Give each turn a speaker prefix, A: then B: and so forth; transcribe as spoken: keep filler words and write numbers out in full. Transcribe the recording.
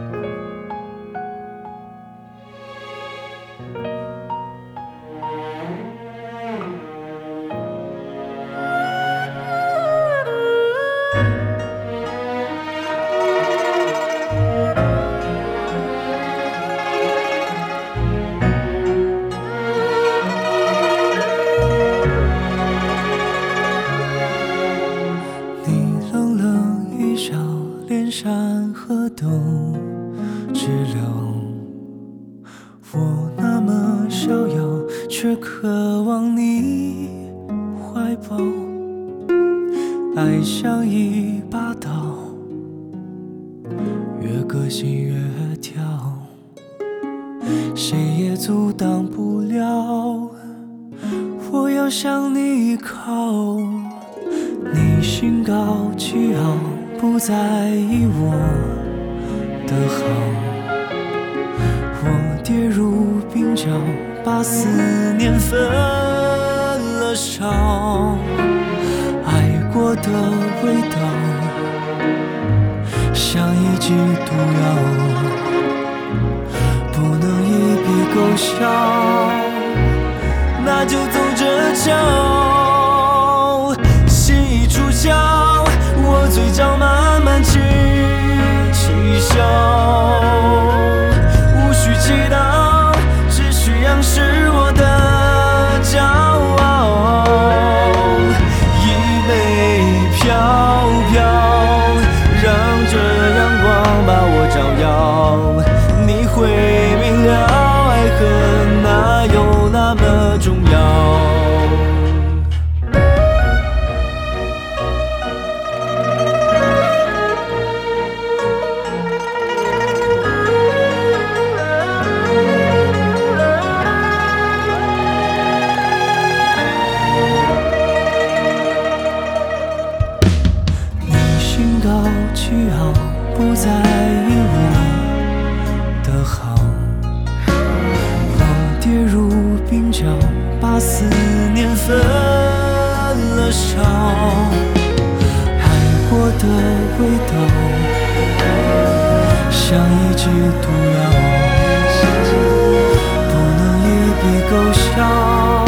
A: 连山河都知了，我那么逍遥，却渴望你怀抱。爱像一把刀，越割心越跳，谁也阻挡不了。我要向你依靠，你心高气傲，不在意我的好，我跌入冰窖，把思念分了手。爱过的味道，像一剂毒药，不能一笔勾销，那就走着瞧。心已出窍，我嘴角慢慢起气笑，无需祈祷，只需仰视我的骄傲。一杯飘飘，让这阳光把我照耀，你会明了，爱恨哪有那么重要。气傲，不在意我的好，我跌入冰窖，把思念分了手。爱过的味道，像一剂毒药，不能一笔勾销。